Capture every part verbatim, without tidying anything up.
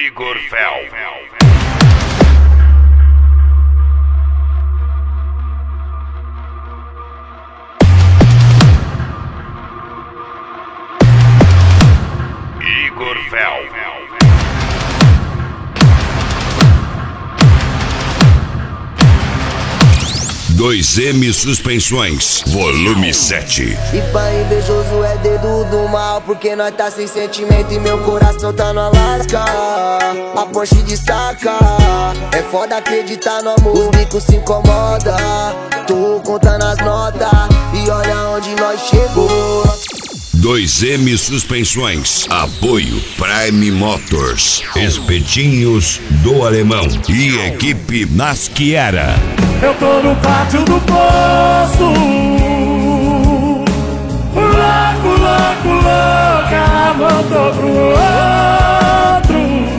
Igor Fel. Igor Fel. dois M Suspensões, volume sete. E pra invejoso é dedo do mal, porque nós tá sem sentimento e meu coração tá no Alasca. A Porsche destaca, é foda acreditar no amor. Os bicos se incomoda, tô contando as notas e olha onde nós chegou. dois M Suspensões, apoio Prime Motors, Espetinhos do Alemão e equipe Nasciera. Eu tô no pátio do poço, louco, louco, louco, ela voltou pro outro.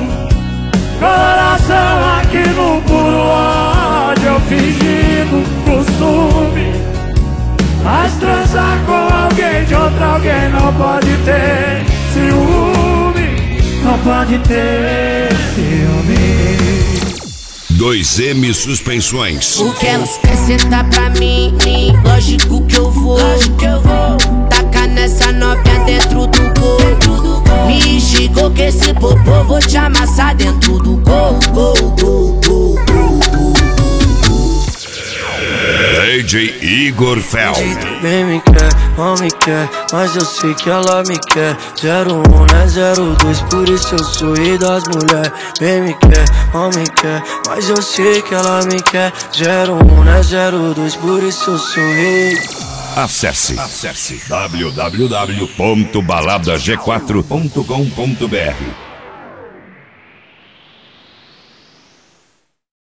Coração aqui no puro ódio, eu fingindo costume. Mas transar com alguém de outro alguém não pode ter ciúme, não pode ter ciúme. dois M Suspensões. O que ela quer sentar pra mim? Lógico que eu vou, lógico que eu vou. Taca nessa novinha dentro do gol. Me chegou que esse popô vou te amassar dentro do gol, gol, gol, gol, gol, gol. D J Igor Fel. Bem me quer, não me quer, mas eu sei que ela me quer. Zero um, né, zero dois, por isso eu sou rei das mulheres. Bem me quer, não me quer, mas eu sei que ela me quer. Zero um, né, zero dois, por isso eu sou rei. Acesse, acesse w w w ponto balada g quatro ponto com ponto b r.